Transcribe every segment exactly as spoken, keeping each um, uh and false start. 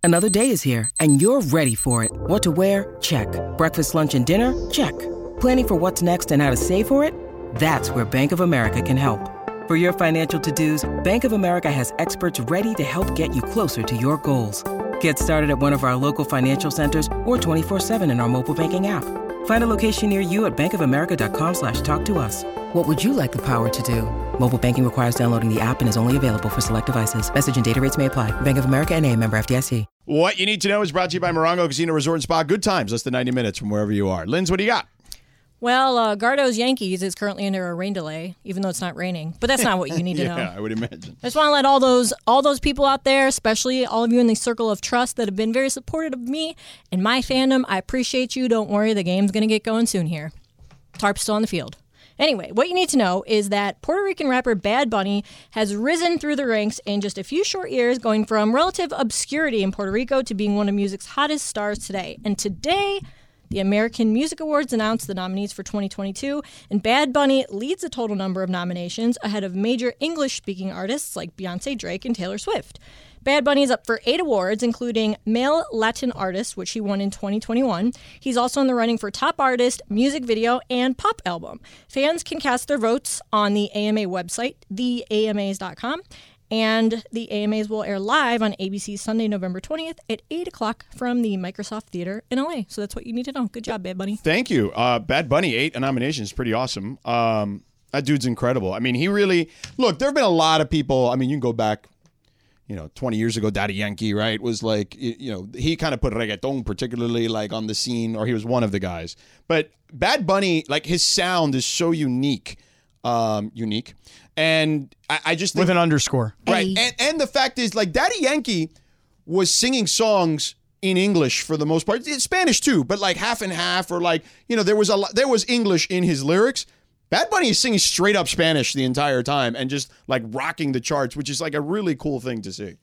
Another day is here, and you're ready for it. What to wear? Check. Breakfast, lunch, and dinner? Check. Planning for what's next and how to save for it? That's where Bank of America can help. For your financial to-dos, Bank of America has experts ready to help get you closer to your goals. Get started at one of our local financial centers or twenty-four seven in our mobile banking app. Find a location near you at bankofamerica.com slash talk to us. What would you like the power to do? Mobile banking requires downloading the app and is only available for select devices. Message and data rates may apply. Bank of America N A, member F D I C. What you need to know is brought to you by Morongo Casino Resort and Spa. Good times, less than ninety minutes from wherever you are. Linz, what do you got? Well, uh, Gardo's Yankees is currently under a rain delay, even though it's not raining. But that's not what you need to yeah, know. Yeah, I would imagine. I just want to let all those all those people out there, especially all of you in the circle of trust that have been very supportive of me and my fandom, I appreciate you. Don't worry, the game's going to get going soon here. Tarp's still on the field. Anyway, what you need to know is that Puerto Rican rapper Bad Bunny has risen through the ranks in just a few short years, going from relative obscurity in Puerto Rico to being one of music's hottest stars today. And today, the American Music Awards announced the nominees for twenty twenty-two, and Bad Bunny leads the total number of nominations ahead of major English-speaking artists like Beyonce, Drake, and Taylor Swift. Bad Bunny is up for eight awards, including Male Latin Artist, which he won in twenty twenty-one. He's also in the running for Top Artist, Music Video, and Pop Album. Fans can cast their votes on the A M A website, the A M As dot com. And the A M As will air live on A B C Sunday, November twentieth at eight o'clock from the Microsoft Theater in L A. So that's what you need to know. Good job, Bad Bunny. Thank you. Uh, Bad Bunny, eight nominations. Pretty awesome. Um, that dude's incredible. I mean, he really... Look, there have been a lot of people... I mean, you can go back, you know, twenty years ago, Daddy Yankee, right, was like, you know, he kind of put reggaeton particularly, like, on the scene, or he was one of the guys. But Bad Bunny, like, his sound is so unique. Um, unique. And I, I just think, with an underscore. Right. And, and the fact is, like, Daddy Yankee was singing songs in English for the most part. It's Spanish too, but like half and half, or like, you know, there was a lot, there was English in his lyrics. Bad Bunny is singing straight up Spanish the entire time and just like rocking the charts, which is like a really cool thing to see.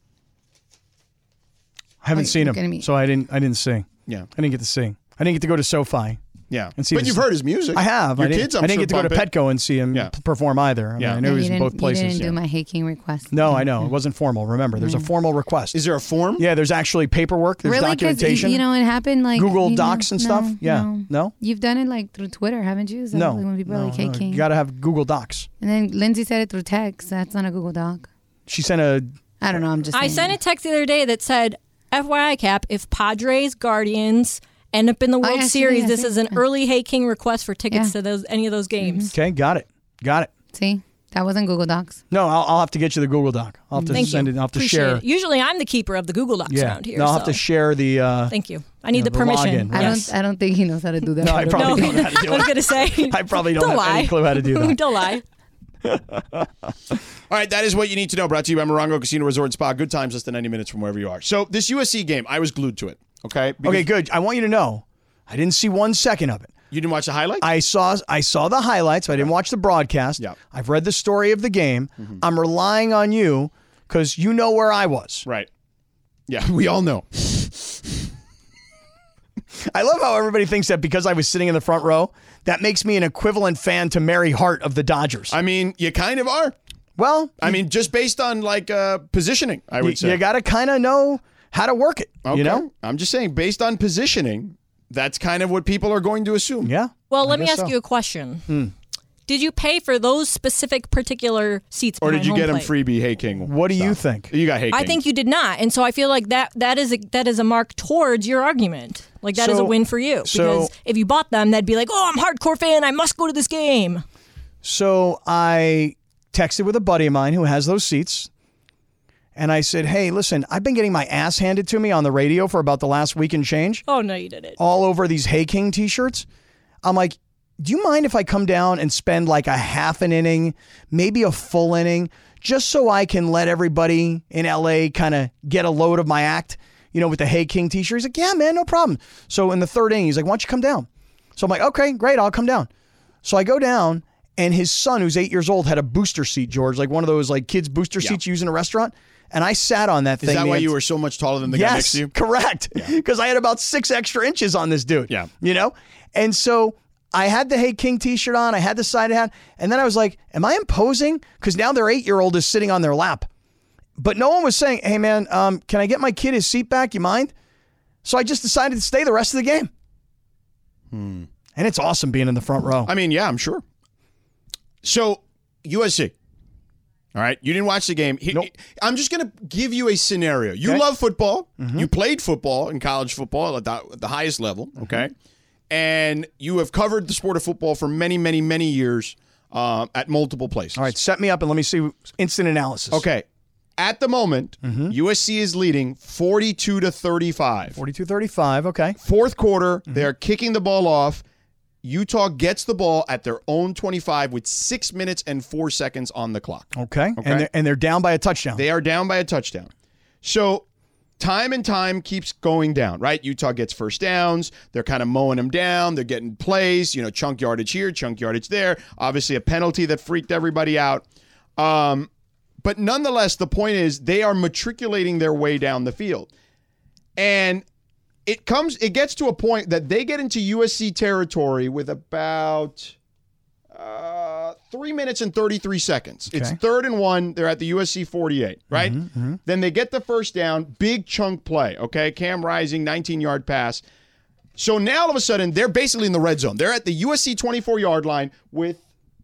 I haven't Wait, seen look at him, me. so I didn't I didn't sing. Yeah. I didn't get to sing. I didn't get to go to SoFi. Yeah. And see But this- you've heard his music. I have. Your I didn't, kids, I'm I didn't sure, get to go to bump it. Petco and see him Yeah. p- perform either. I, mean, Yeah. I know No, he was you in both didn't- places. You didn't Yeah. do my Hey King request. No, I know. It wasn't formal. Remember, there's a formal request. Is there a form? Yeah, there's actually paperwork. There's Really? 'Cause, documentation. you know, it happened like Google you know, Docs and stuff? no, Yeah. No. No? You've done it like through Twitter, haven't you? Is that No. like when people are no, like, Hey no. King. You got to have Google Docs. And then Lindsay said it through text. That's not a Google Doc. She sent a... I don't know. I'm just I saying. sent a text the other day that said, F Y I, Cap, if Padres, Guardians end up in the World yeah, she Series, did, I this think. is an early Hey King request for tickets Yeah. to those any of those games. Okay, got it. Got it. See? That wasn't Google Docs. No, I'll, I'll have to get you the Google Doc. I'll have to Thank send you. it. I'll have to Appreciate share. it. Usually I'm the keeper of the Google Docs Yeah. around here. No, I'll have so. to share the... Uh, Thank you. I need know, the the permission. login, I Yes. don't. I don't think he knows how to do that. No, I probably No, don't know how to do I was it. going to say. I probably don't, Don't have lie. any clue how to do that. Don't lie. All right, that is what you need to know. Brought to you by Morongo Casino Resort and Spa. Good times, less than ninety minutes from wherever you are. So this U S C game, I was glued to it. Okay. Because Okay, good. I want you to know, I didn't see one second of it. You didn't watch the highlights? I saw I saw the highlights. I didn't watch the broadcast. Yeah. I've read the story of the game. I'm relying on you because you know where I was. Right. Yeah, we all know. I love how everybody thinks that because I was sitting in the front row, that makes me an equivalent fan to Mary Hart of the Dodgers. I mean, you kind of are. well, I mean, just based on like uh, positioning, I would you, say. you got to kind of know how to work it. Okay. You know? I'm just saying, based on positioning, that's kind of what people are going to assume. Yeah. Well, I let me guess ask so. you a question. Did you pay for those specific particular seats? Or did behind you home get him plate? freebie Hey King? What do you stuff? think? You got Hey King. I think you did not, and so I feel like that that is a, that is a mark towards your argument. Like that is So- a win for you so- because if you bought them, that'd be like, oh, I'm a hardcore fan. I must go to this game. So I texted with a buddy of mine who has those seats. And I said, hey, listen, I've been getting my ass handed to me on the radio for about the last week and change. Oh no, you didn't. All over these Hey King t-shirts. I'm like, do you mind if I come down and spend like a half an inning, maybe a full inning, just so I can let everybody in L A kind of get a load of my act, you know, with the Hey King t-shirt? He's like, yeah, man, no problem. So in the third inning, he's like, why don't you come down? So I'm like, okay, great, I'll come down. So I go down, and his son, who's eight years old, had a booster seat, George, like one of those like kids booster Yeah. seats you use in a restaurant. And I sat on that Is thing. that the why ent- you were so much taller than the guy next Yes, to you? correct. Because I had about six extra inches on this dude. Yeah. You know? And so I had the Hey King t-shirt on. I had the side hat. And then I was like, am I imposing? Because now their eight-year-old is sitting on their lap. but no one was saying, hey, man, um, can I get my kid his seat back? You mind? So I just decided to stay the rest of the game. Hmm. And it's awesome being in the front row. I mean, yeah, I'm sure. So, U S C. All right, you didn't watch the game. He, Nope. I'm just going to give you a scenario. You Okay. love football. Mm-hmm. You played football in college football at the, at the highest level, okay? Mm-hmm. And you have covered the sport of football for many, many, many years uh, at multiple places. All right, set me up and let me see instant analysis. Okay. At the moment, Mm-hmm. U S C is leading forty-two to thirty-five. forty-two thirty-five, okay. Fourth quarter, Mm-hmm. they're kicking the ball off. Utah gets the ball at their own twenty-five with six minutes and four seconds on the clock. Okay, Okay. And, they're, and they're down by a touchdown. They are down by a touchdown. So time and time keeps going down, right? Utah gets first downs. They're kind of mowing them down. They're getting plays, you know, chunk yardage here, chunk yardage there. Obviously a penalty that freaked everybody out. Um, but nonetheless, the point is they are matriculating their way down the field. And it comes, it gets to a point that they get into U S C territory with about uh, three minutes and thirty-three seconds. It's Okay. third and one. They're at the U S C forty-eight, right? Mm-hmm, Then they get the first down, big chunk play, okay? Cam Rising, nineteen-yard pass. So now all of a sudden, they're basically in the red zone. They're at the U S C twenty-four-yard line with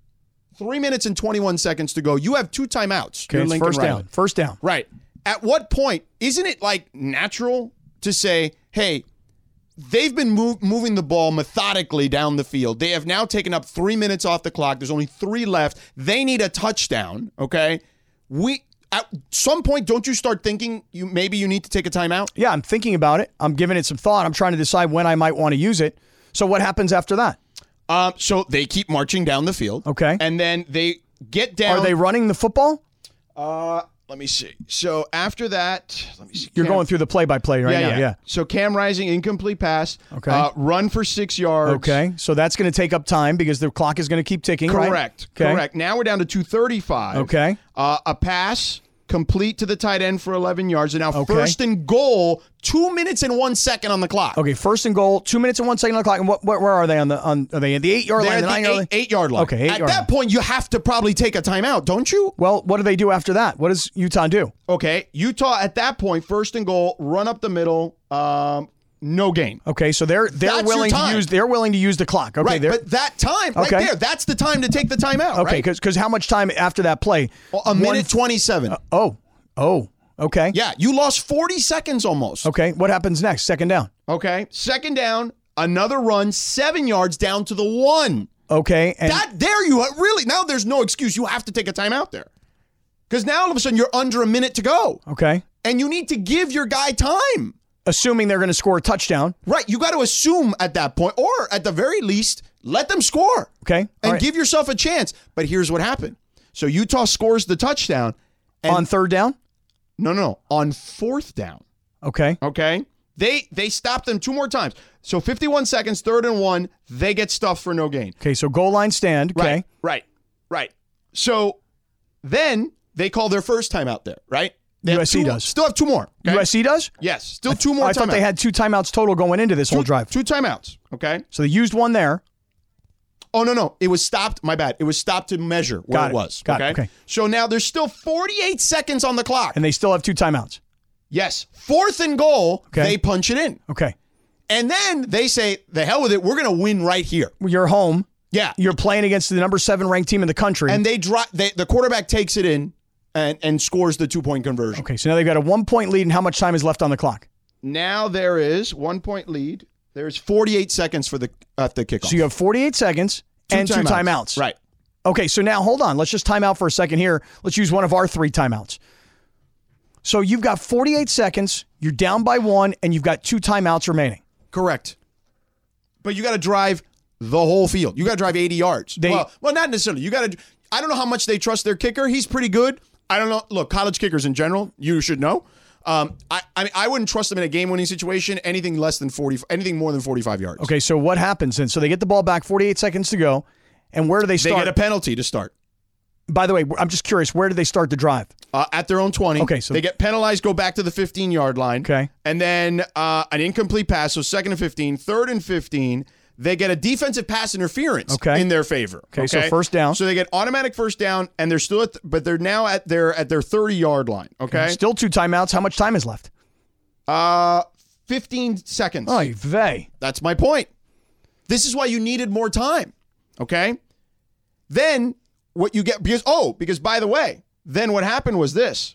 three minutes and twenty-one seconds to go. You have two timeouts. Okay, You're it's Lincoln first Riley. down. First down. Right. At what point, isn't it like natural to say, hey, they've been move, moving the ball methodically down the field. They have now taken up three minutes off the clock. There's only three left. They need a touchdown, okay? We at some point, don't you start thinking you maybe you need to take a timeout? Yeah, I'm thinking about it. I'm giving it some thought. I'm trying to decide when I might want to use it. So what happens after that? Um, so they keep marching down the field. Okay. And then they get down. Are they running the football? Uh, let me see. So after that, let me see. You're Cam- going through the play-by-play right yeah, now. yeah, So Cam Rising, incomplete pass. Okay. Uh, run for six yards. Okay, so that's going to take up time because the clock is going to keep ticking, right? Correct. Okay. Correct. Now we're down to two thirty-five. Okay. Uh, a pass complete to the tight end for eleven yards. And now Okay. first and goal, two minutes and one second on the clock. Okay, first and goal, two minutes and one second on the clock. And what, where, where are they on the on? Are they at the eight yard They're line? at The the nine yard eight, line? eight yard line. Okay, eight At yard that line. point, you have to probably take a timeout, don't you? Well, what do they do after that? What does Utah do? Okay. Utah at that point, first and goal, run up the middle, um, no gain. Okay, so they're they're That's your willing to time. use they're willing to use the clock. Okay, Right. they're, But that time, right Okay. there, that's the time to take the timeout. okay, right? because how much time after that play? Well, a One- minute twenty-seven. Oh, oh, okay, Yeah, you lost forty seconds almost. okay. What happens next? Second down. Okay. Second down, another run, seven yards down to the one. Okay, and That there you are, really now there's no excuse. You have to take a timeout there. Because now all of a sudden you're under a minute to go. okay, And you need to give your guy time. assuming they're going to score a touchdown. Right. You got to assume at that point, or at the very least, let them score. Okay, And all right. give yourself a chance. But here's what happened. So Utah scores the touchdown. And on third down. no, no, no. On fourth down. Okay, Okay. They they stopped them two more times. So fifty-one seconds, third and one, they get stuffed for no gain. okay. So goal line stand. Okay, Right, right, right. So then they call their first timeout there, right? They have U S C two- does. Still have two more. okay? U S C does. Yes, still two more I thought timeouts. they had two timeouts total going into this two, whole drive. Two timeouts, okay? So they used one there. Oh, no, no. It was stopped. My bad. It was stopped to measure where Got it it. was. Got it. okay? Okay. So now there's still forty-eight seconds on the clock. And they still have two timeouts. Yes. Fourth and goal, Okay. they punch it in. Okay. And then they say, the hell with it. We're going to win right here. You're home. Yeah. You're playing against the number seven ranked team in the country. And they drop. They, the quarterback takes it in and, and scores the two-point conversion. okay, so now they've got a one point lead, and how much time is left on the clock? Now there is one-point lead. There's forty-eight seconds for the at the kickoff. So you have forty-eight seconds and two timeouts. Right. Okay, so now hold on. Let's just time out for a second here. Let's use one of our three timeouts. So you've got forty-eight seconds, you're down by one, and you've got two timeouts remaining. Correct. But you got to drive the whole field. You got to drive eighty yards. They- well, well, not necessarily. You got to. I don't know how much they trust their kicker. He's pretty good. I don't know. Look, college kickers in general, you should know. Um, I, I mean, I wouldn't trust them in a game-winning situation. Anything less than forty, anything more than forty-five yards. Okay, so what happens then? So they get the ball back, forty-eight seconds to go, and where do they They start? get a penalty to start By the way, I'm just curious, where do they start the drive? uh, at their own twenty. Okay, so- they get penalized, go back to the fifteen-yard line. Okay. and then uh, an incomplete pass. So second and fifteen, third and fifteen. they get a defensive pass interference Okay. in their favor. Okay, so first down. So they get automatic first down, and they're still at, the, but they're now at their at their thirty yard line. Okay, Still two timeouts. How much time is left? uh, fifteen seconds. Oh, vey. That's my point. This is why you needed more time. Okay, then what you get because oh because by the way, then what happened was this.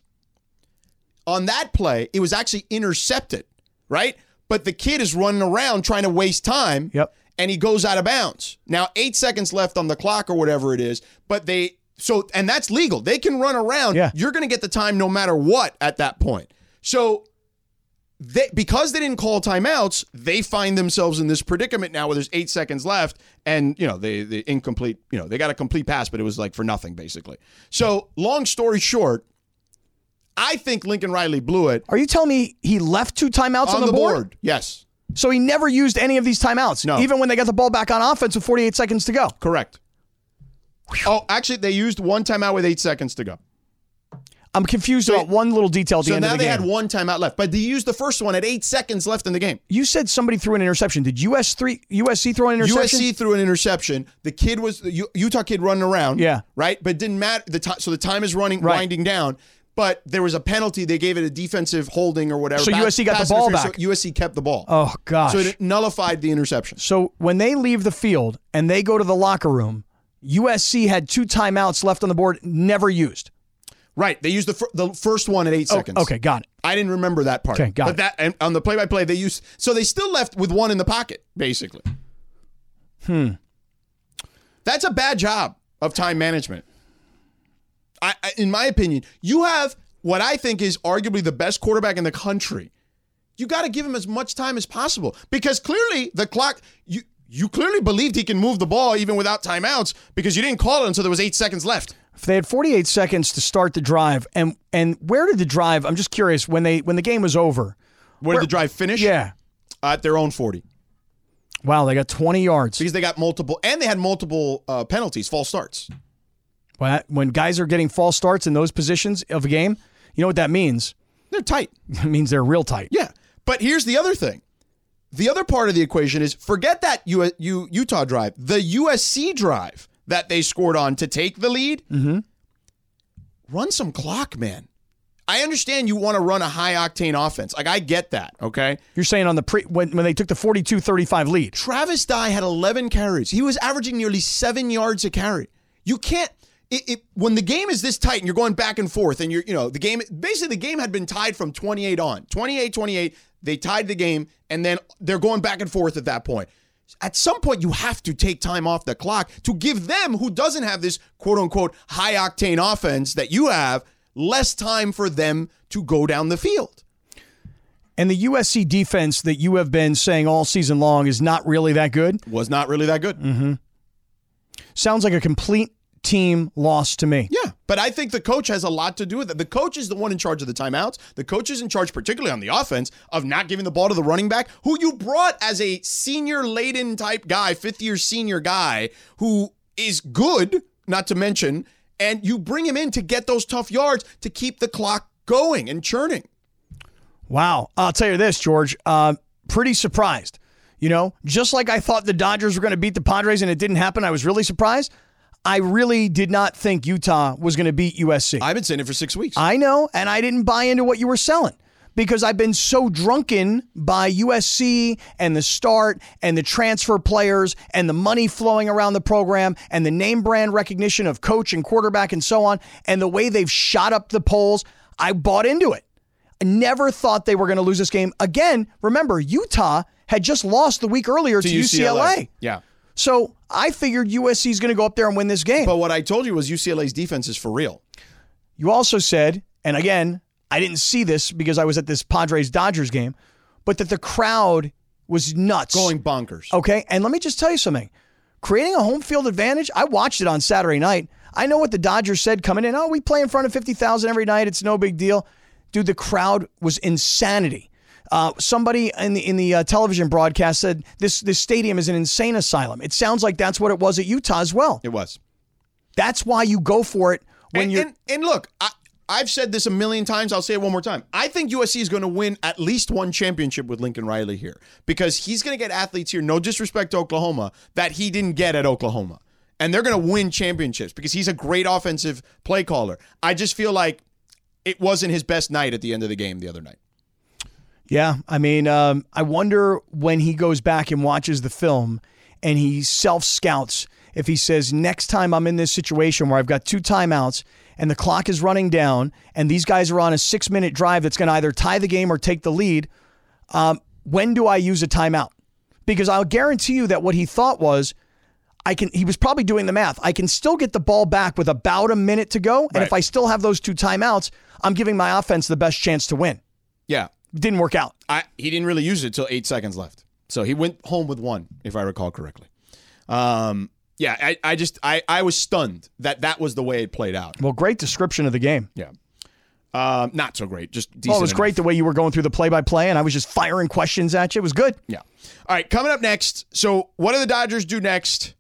On that play, it was actually intercepted, right? But the kid is running around trying to waste time. Yep. And he goes out of bounds. Now, eight seconds left on the clock or whatever it is, but they, so, and that's legal. They can run around. Yeah. You're going to get the time no matter what at that point. So, they, because they didn't call timeouts, they find themselves in this predicament now where there's eight seconds left and, you know, they, they incomplete, you know, they got a complete pass, but it was like for nothing, basically. So, long story short, I think Lincoln Riley blew it. Are you telling me he left two timeouts on, On the, the board? board, yes. So he never used any of these timeouts, No. even when they got the ball back on offense with forty-eight seconds to go. Correct. Oh, actually, they used one timeout with eight seconds to go. I'm confused So- about one little detail at the So end now of the they game. had one timeout left, but they used the first one at eight seconds left in the game. You said somebody threw an interception. Did U S three U S C throw an interception? U S C threw an interception. The kid was the U- Utah kid running around. Yeah. Right, but it didn't matter. The time, so the time is running, Right. winding down. But there was a penalty. They gave it a defensive holding or whatever. So U S C got Pass the ball interference, back. So U S C kept the ball. Oh gosh. So it nullified the interception. So when they leave the field and they go to the locker room, U S C had two timeouts left on the board, never used. Right. They used the fir- the first one at eight Oh, seconds. okay, got it. I didn't remember that part. Okay, got but it. that and on the play-by-play they used so they still left with one in the pocket basically. Hmm. That's a bad job of time management. I, I in my opinion, you have what I think is arguably the best quarterback in the country. You got to give him as much time as possible because clearly the clock you you clearly believed he can move the ball even without timeouts because you didn't call it until there was eight seconds left. If they had forty-eight seconds to start the drive, and and where did the drive? I'm just curious. When they when the game was over, Where, Where- did the drive finish? yeah. At their own forty. Wow, they got twenty yards. Because they got multiple, and they had multiple uh, penalties, false starts. When when guys are getting false starts in those positions of a game, you know what that means? They're tight. It means they're real tight. Yeah. But here's the other thing. The other part of the equation is forget that U- U- Utah drive. The U S C drive that they scored on to take the lead. Mm-hmm. Run some clock, man. I understand you want to run a high-octane offense. Like, I get that, okay? You're saying on the pre when, when they took the forty-two thirty-five lead. Travis Dye had eleven carries. He was averaging nearly seven yards a carry. You can't it, it, when the game is this tight and you're going back and forth and you're, you know, the game, basically the game had been tied from twenty-eight on. twenty-eight twenty-eight, they tied the game and then they're going back and forth at that point. At some point, you have to take time off the clock to give them, who doesn't have this quote-unquote high-octane offense that you have, less time for them to go down the field. And the U S C defense that you have been saying all season long is not really that good. Was not really that good. Mm-hmm. Sounds like a complete team loss to me. Yeah, but I think the coach has a lot to do with it. The coach is the one in charge of the timeouts. The coach is in charge, particularly on the offense, of not giving the ball to the running back, who you brought as a senior-laden type guy, fifth-year senior guy, who is good, not to mention, and you bring him in to get those tough yards to keep the clock going and churning. Wow. I'll tell you this, George. Uh, pretty surprised. You know, just like I thought the Dodgers were going to beat the Padres and it didn't happen, I was really surprised. I really did not think Utah was going to beat U S C. I've been saying it for six weeks. I know, and I didn't buy into what you were selling because I've been so drunken by U S C and the start and the transfer players and the money flowing around the program and the name brand recognition of coach and quarterback and so on and the way they've shot up the polls. I bought into it. I never thought they were going to lose this game. Again, remember, Utah had just lost the week earlier to, to U C L A. U C L A. Yeah. So I figured U S C is going to go up there and win this game. But what I told you was U C L A's defense is for real. You also said, and again, I didn't see this because I was at this Padres-Dodgers game, but that the crowd was nuts. Going bonkers. Okay, and let me just tell you something. Creating a home field advantage, I watched it on Saturday night. I know what the Dodgers said coming in. Oh, we play in front of fifty thousand every night. It's no big deal. Dude, the crowd was insanity. Uh, somebody in the in the uh, television broadcast said this this stadium is an insane asylum. It sounds like that's what it was at Utah as well. It was. That's why you go for it when and, you're. And, and look, I, I've said this a million times. I'll say it one more time. I think U S C is going to win at least one championship with Lincoln Riley here because he's going to get athletes here, no disrespect to Oklahoma, that he didn't get at Oklahoma. And they're going to win championships because he's a great offensive play caller. I just feel like it wasn't his best night at the end of the game the other night. Yeah, I mean, um, I wonder when he goes back and watches the film and he self-scouts if he says, next time I'm in this situation where I've got two timeouts and the clock is running down and these guys are on a six-minute drive that's going to either tie the game or take the lead, um, when do I use a timeout? Because I'll guarantee you that what he thought was, I can. He was probably doing the math. I can still get the ball back with about a minute to go, and right. if I still have those two timeouts, I'm giving my offense the best chance to win. Yeah. It didn't work out. I, he didn't really use it until eight seconds left. So he went home with one, if I recall correctly. Um, yeah, I, I just, I, I was stunned that that was the way it played out. Well, great description of the game. Yeah. Um, not so great, just decent Well, it was enough. great the way you were going through the play-by-play, and I was just firing questions at you. It was good. Yeah. All right, coming up next. So what do the Dodgers do next?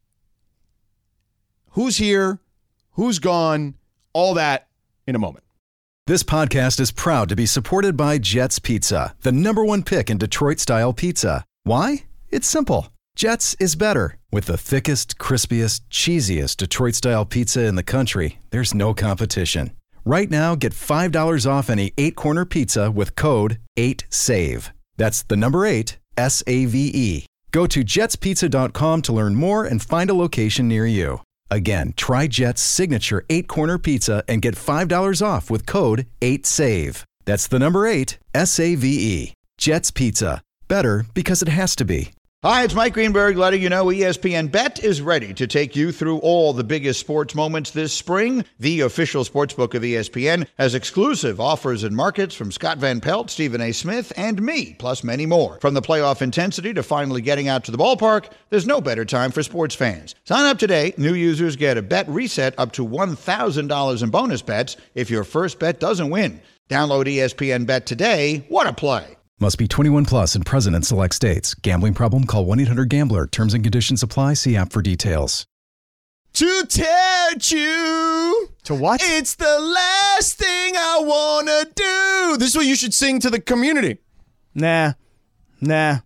Who's here? Who's gone? All that in a moment. This podcast is proud to be supported by Jets Pizza, the number one pick in Detroit-style pizza. Why? It's simple. Jets is better. With the thickest, crispiest, cheesiest Detroit-style pizza in the country, there's no competition. Right now, get five dollars off any eight-corner pizza with code eight save. That's the number eight, S A V E. Go to jets pizza dot com to learn more and find a location near you. Again, try Jet's signature eight-corner pizza and get five dollars off with code eight save. That's the number eight, S A V E. Jet's Pizza. Better because it has to be. Hi, it's Mike Greenberg letting you know E S P N Bet is ready to take you through all the biggest sports moments this spring. The official sportsbook of E S P N has exclusive offers and markets from Scott Van Pelt, Stephen A. Smith, and me, plus many more. From the playoff intensity to finally getting out to the ballpark, there's no better time for sports fans. Sign up today. New users get a bet reset up to one thousand dollars in bonus bets if your first bet doesn't win. Download E S P N Bet today. What a play. Must be twenty-one plus and present in select states. Gambling problem? Call one eight hundred gambler. Terms and conditions apply. See app for details. To tell you. To what? It's the last thing I want to do. This is what you should sing to the community. Nah. Nah.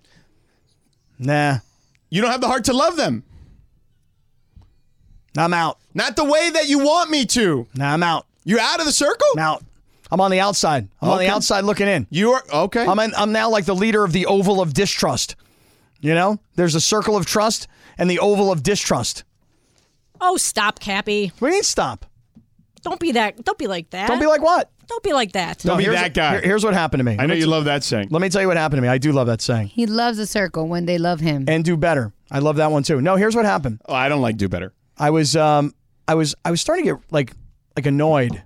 Nah. You don't have the heart to love them. I'm out. Not the way that you want me to. Nah, I'm out. You're out of the circle? I'm out. I'm on the outside. I'm on the Okay. outside looking in. You are, okay. I'm in, I'm now like the leader of the oval of distrust. You know, there's a circle of trust and the oval of distrust. Oh, stop, Cappy. We need to stop. Don't be that. Don't be like that. Don't be like what? Don't be like that. Don't be here's- that guy. here- here's what happened to me. I Let know me you t- love that saying. Let me tell you what happened to me. I do love that saying. He loves a circle when they love him. And do better. I love that one too. No, here's what happened. Oh, I don't like do better. I was um I was I was starting to get like like annoyed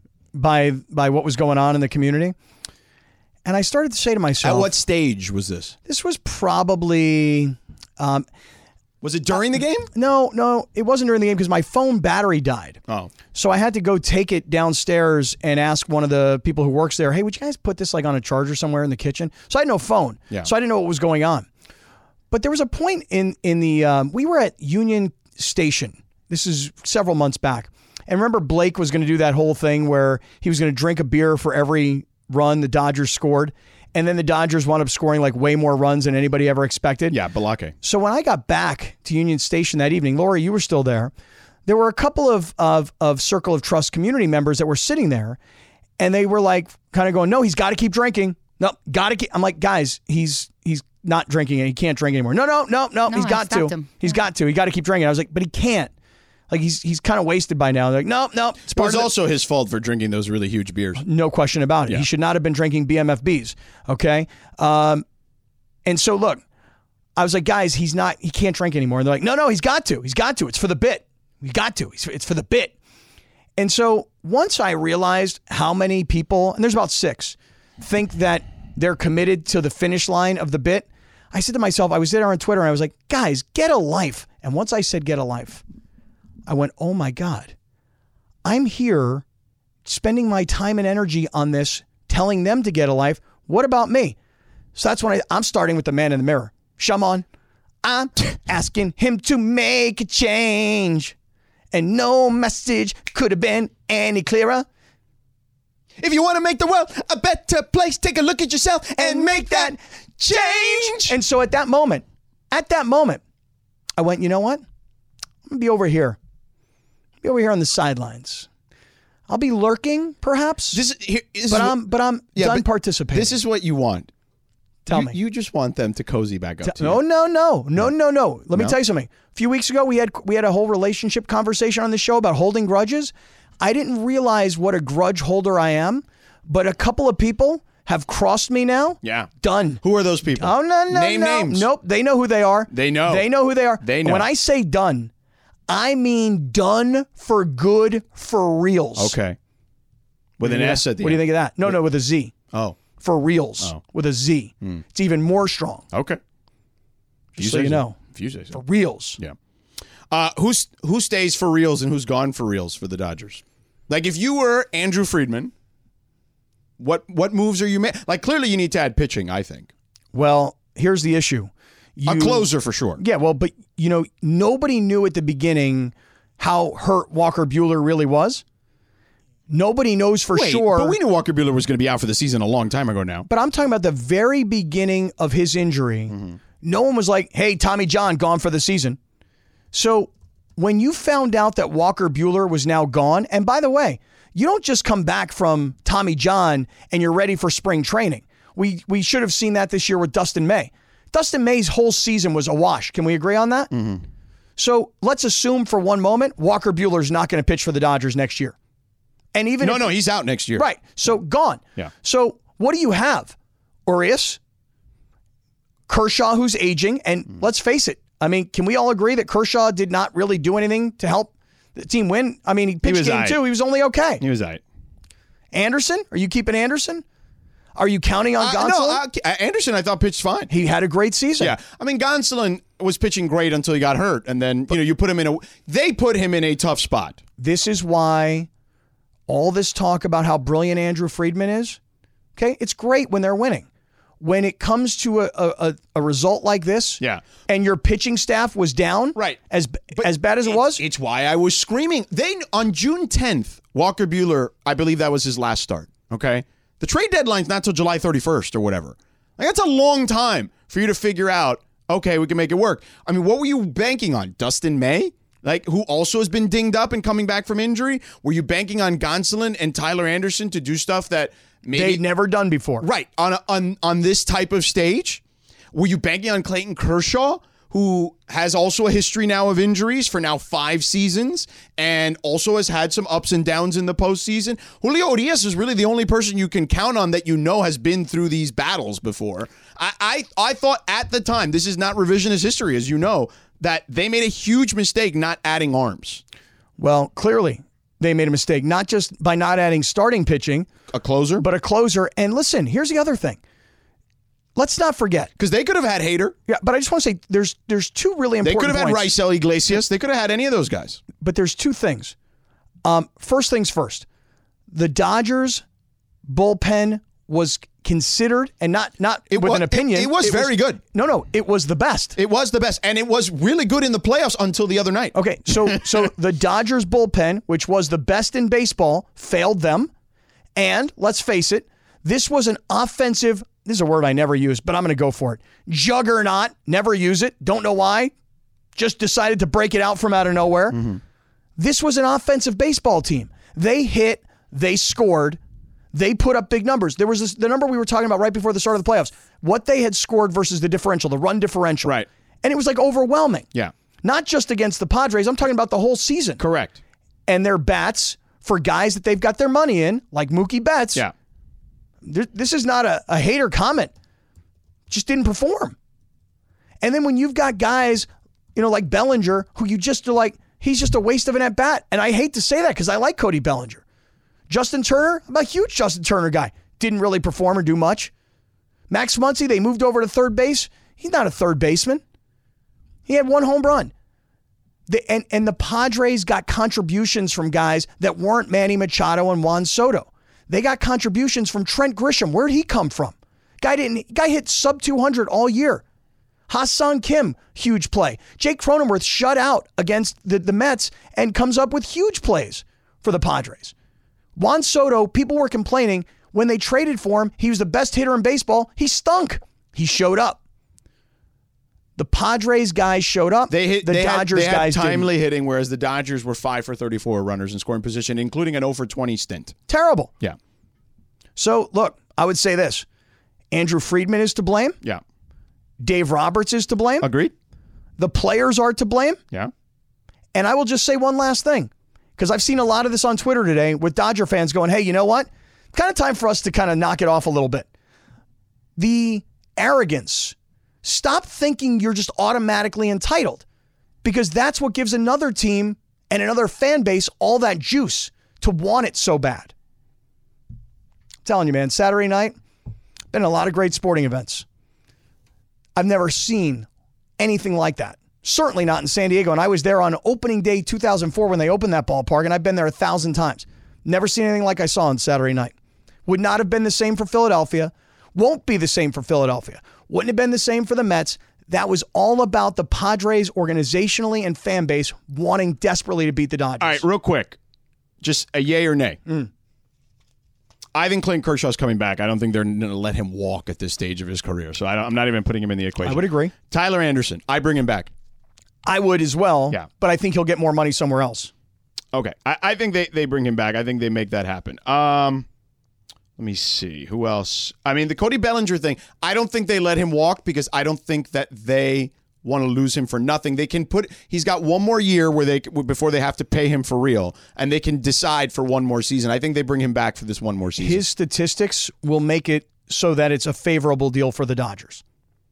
by by what was going on in the community. And I started to say to myself, At what stage was this? this was probably um Was it during the game? no, no, it wasn't during the game because my phone battery died. Oh. So I had to go take it downstairs and ask one of the people who works there, hey, would you guys put this like on a charger somewhere in the kitchen? So I had no phone. Yeah. So I didn't know what was going on. But there was a point in, in the, um, we were at Union Station. This is several months back. And remember Blake was going to do that whole thing where he was going to drink a beer for every run the Dodgers scored. And then the Dodgers wound up scoring like way more runs than anybody ever expected. Yeah, Balake. So when I got back to Union Station that evening, Lori, you were still there. There were a couple of, of, of Circle of Trust community members that were sitting there, and they were like kind of going, no, he's got to keep drinking. No, got to keep. I'm like, guys, he's he's not drinking and he can't drink anymore. No, no, no, no, No, he's I got to. stopped him. He's got to. He got to keep drinking. I was like, but he can't. Like he's he's kind of wasted by now. They're like, no, no, it's It part was of the- also his fault for drinking those really huge beers. no question about it. Yeah. He should not have been drinking B M F Bs. Okay. Um, and so look, I was like, guys, he's not, he can't drink anymore. And they're like, no, no, he's got to, he's got to, it's for the bit. He's got to, it's it's for the bit. And so once I realized how many people, and there's about six, think that they're committed to the finish line of the bit, I said to myself, I was there on Twitter and I was like, guys, get a life. And once I said get a life, I went, oh my God, I'm here spending my time and energy on this, telling them to get a life. What about me? So that's when I, I'm starting with the man in the mirror. Shaman, I'm asking him to make a change. And no message could have been any clearer. If you want to make the world a better place, take a look at yourself and make that change. And so at that moment, at that moment, I went, you know what? I'm going to be over here. Be over here on the sidelines. I'll be lurking, perhaps. This, here, this but is I'm, what, but I'm yeah, done but participating. This is what you want. Tell you, me. You just want them to cozy back up T- to no, you. no, no, no, no, no. Let me No? tell you something. A few weeks ago, we had we had a whole relationship conversation on the show about holding grudges. I didn't realize what a grudge holder I am, but a couple of people have crossed me now. Yeah. Done. Who are those people? Oh, no, no, Name no. names. Nope. They know who they are. They know. They know who they are. They know. When I say done, I mean done for good, for reals. Okay. With an S at the What do you end. think of that? No, no, with a Z. Oh. For reals. Oh. With a Z. It's even more strong. Okay. Just so you know. If you say so. For reals. Yeah. Uh, who's who stays for reals and who's gone for reals for the Dodgers? Like if you were Andrew Friedman, what what moves are you making? Like clearly you need to add pitching, I think. Well, here's the issue. You, A closer for sure. Yeah, well, but you know, nobody knew at the beginning how hurt Walker Buehler really was. Nobody knows for Wait, sure. but we knew Walker Buehler was going to be out for the season a long time ago now. But I'm talking about the very beginning of his injury. Mm-hmm. No one was like, hey, Tommy John gone for the season. So when you found out that Walker Buehler was now gone, and by the way, you don't just come back from Tommy John and you're ready for spring training. We we should have seen that this year with Dustin May. Dustin May's whole season was a wash. Can we agree on that? Mm-hmm. So let's assume for one moment Walker Buehler's not going to pitch for the Dodgers next year. And even No, if, no, he's out next year. Right. So gone. Yeah. So what do you have? Urias, Kershaw, who's aging, and Mm. let's face it. I mean, can we all agree that Kershaw did not really do anything to help the team win? I mean, he pitched was game aight. two. He was only okay. He was out. Anderson? Are you keeping Anderson? Are you counting on Uh, Gonsolin? no, uh, Anderson I thought pitched fine. He had a great season. Yeah, I mean Gonsolin was pitching great until he got hurt, and then you know you put him in a. They put him in a tough spot. This is why all this talk about how brilliant Andrew Friedman is, okay, it's great when they're winning. When it comes to a, a, a result like this, Yeah. and your pitching staff was down, Right. as But as bad as it it's- was, It's why I was screaming. They on June tenth, Walker Buehler, I believe that was his last start. Okay, the trade deadline's not till July thirty-first or whatever. Like that's a long time for you to figure out. Okay, we can make it work. I mean, what were you banking on? Dustin May, like who also has been dinged up and coming back from injury? Were you banking on Gonsolin and Tyler Anderson to do stuff that maybe they'd never done before. Right, on a, on on this type of stage? Were you banking on Clayton Kershaw, who has also a history now of injuries for now five seasons and also has had some ups and downs in the postseason? Julio Urias is really the only person you can count on that you know has been through these battles before. I I, I thought at the time, this is not revisionist history, as you know, that they made a huge mistake not adding arms. Well, clearly they made a mistake, not just by not adding starting pitching, A closer? but a closer. And listen, here's the other thing. Let's not forget. Because they could have had Hader. Yeah, but I just want to say there's there's two really They important could have had points. Raisel Iglesias. They could have had any of those guys. But there's two things. Um, first things first. The Dodgers bullpen was considered, and not not It with wa- an opinion. it- it was very good. No, no, it was the best. It was the best, and it was really good in the playoffs until the other night. Okay, so so the Dodgers bullpen, which was the best in baseball, failed them. And let's face it, this was an offensive, this is a word I never use, but I'm going to go for it. Juggernaut, never use it. Don't know why. Just decided to break it out from out of nowhere. Mm-hmm. This was an offensive baseball team. They hit, they scored, they put up big numbers. There was this, the number we were talking about right before the start of the playoffs, what they had scored versus the differential, the run differential. Right. And it was like overwhelming. Yeah. Not just against the Padres. I'm talking about the whole season. Correct. And their bats for guys that they've got their money in, like Mookie Betts. Yeah. th- This is not a, a hater comment. Just didn't perform. And then when you've got guys, you know, like Bellinger, who you just are like, he's just a waste of an at-bat. And I hate to say that because I like Cody Bellinger. Justin Turner, I'm a huge Justin Turner guy. Didn't really perform or do much. Max Muncy, they moved over to third base. He's not a third baseman. He had one home run. The, and, and the Padres got contributions from guys that weren't Manny Machado and Juan Soto. They got contributions from Trent Grisham. Where'd he come from? Guy didn't. Guy hit sub two hundred all year. Ha-Sung Kim, huge play. Jake Cronenworth shut out against the, the Mets and comes up with huge plays for the Padres. Juan Soto, people were complaining when they traded for him, he was the best hitter in baseball. He stunk. He showed up. The Padres guys showed up. They hit. The they Dodgers had, they guys had timely didn't. hitting, whereas the Dodgers were five for thirty-four runners in scoring position, including an oh for twenty stint. Terrible. Yeah. So, look, I would say this. Andrew Friedman is to blame. Yeah. Dave Roberts is to blame. Agreed. The players are to blame. Yeah. And I will just say one last thing, because I've seen a lot of this on Twitter today with Dodger fans going, hey, you know what? Kind of time for us to kind of knock it off a little bit. The arrogance. Stop thinking you're just automatically entitled, because that's what gives another team and another fan base all that juice to want it so bad. I'm telling you, man, Saturday night, been a lot of great sporting events. I've never seen anything like that. Certainly not in San Diego. And I was there on opening day two thousand four when they opened that ballpark, and I've been there a thousand times. Never seen anything like I saw on Saturday night. Would not have been the same for Philadelphia. Won't be the same for Philadelphia. Wouldn't have been the same for the Mets. That was all about the Padres organizationally and fan base wanting desperately to beat the Dodgers. All right, real quick. Just a yay or nay. Mm. I think Clayton Kershaw's coming back. I don't think they're going to let him walk at this stage of his career. So I don't, I'm not even putting him in the equation. I would agree. Tyler Anderson. I bring him back. I would as well. Yeah. But I think he'll get more money somewhere else. Okay. I, I think they, they bring him back. I think they make that happen. Um, let me see. Who else? I mean, the Cody Bellinger thing, I don't think they let him walk because I don't think that they want to lose him for nothing. They can put, he's got one more year where they before they have to pay him for real, and they can decide for one more season. I think they bring him back for this one more season. His statistics will make it so that it's a favorable deal for the Dodgers.